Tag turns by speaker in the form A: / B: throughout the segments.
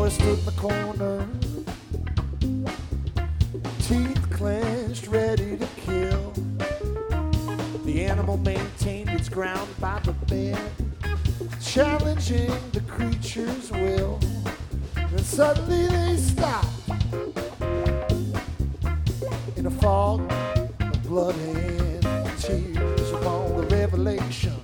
A: boy stood in the corner, teeth clenched, ready to kill. The animal maintained its ground by the bed, challenging the creature's will. And suddenly they stopped in a fog of blood and tears upon the revelation.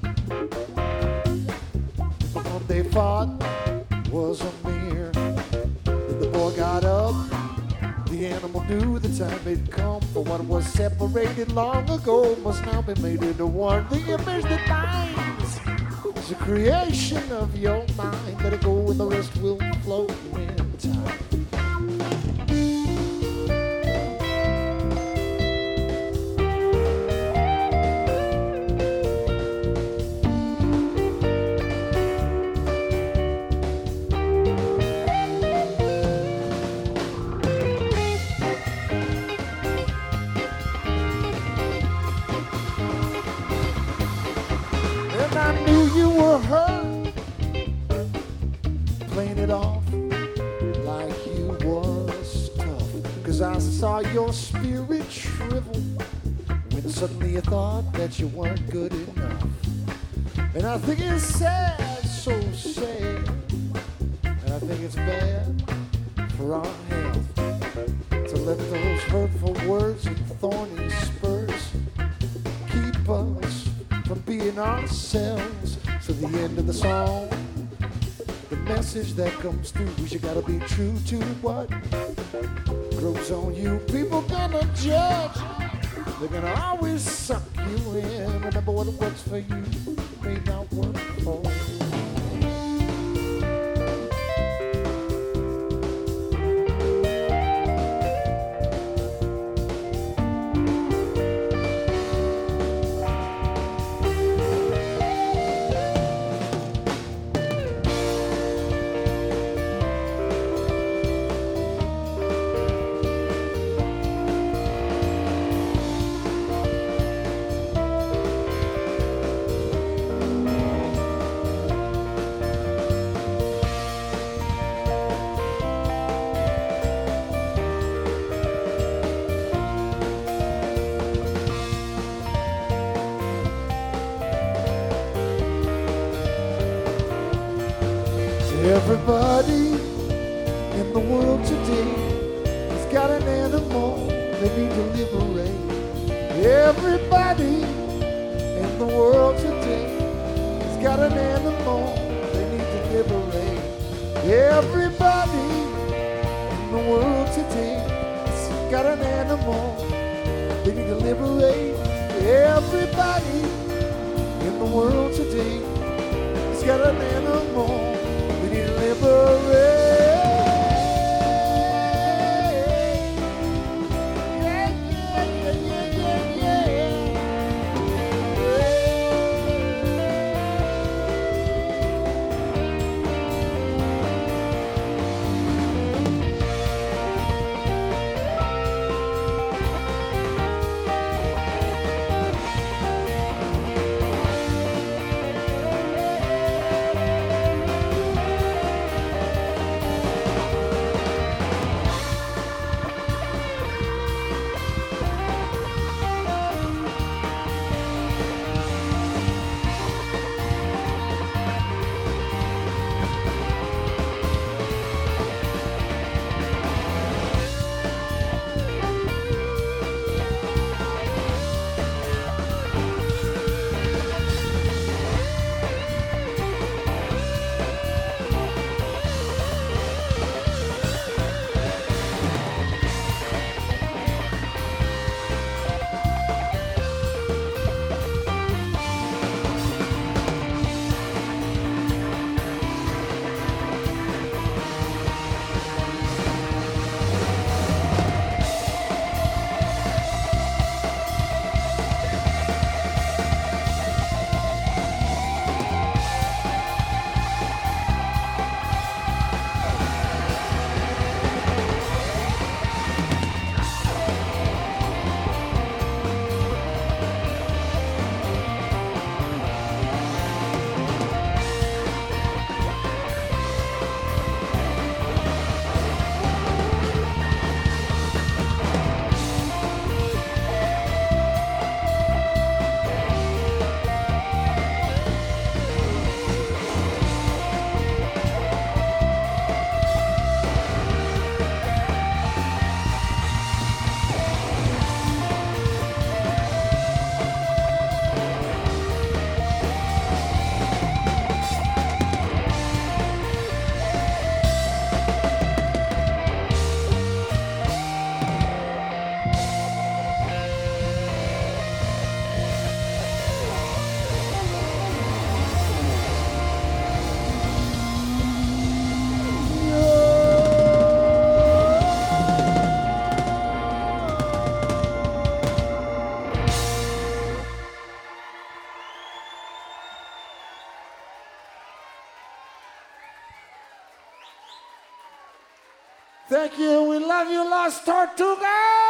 A: What they thought was a mirror. Then the boy got up. The animal knew the time had come for what was separated long ago must now be made into one. The image that binds is a creation of your mind. Let it go and the rest will flow in time. I knew you were hurt, playing it off like you was tough. Cause I saw your spirit shrivel when suddenly you thought that you weren't good enough. And I think it's sad, so sad. And I think it's bad for our health to let those hurtful words and thorny spurs keep us from being ourselves. So the end of the song, the message that comes through is you gotta be true to what grows on you. People gonna judge, they're gonna always suck you in. Remember, what works for you may not work for you. Everybody in the world today has got an animal they need to liberate. Everybody in the world today has got an animal they need to liberate. Everybody in the world today has got an animal they need to liberate. Everybody in the world today has got an animal liberate. Thank you. We love you, Las Tortugas!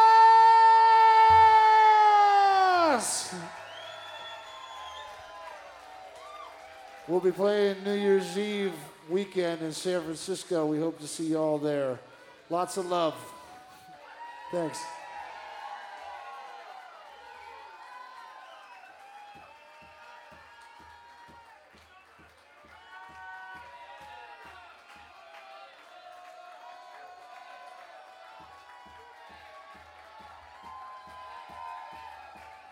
A: We'll be playing New Year's Eve weekend in San Francisco. We hope to see you all there. Lots of love. Thanks.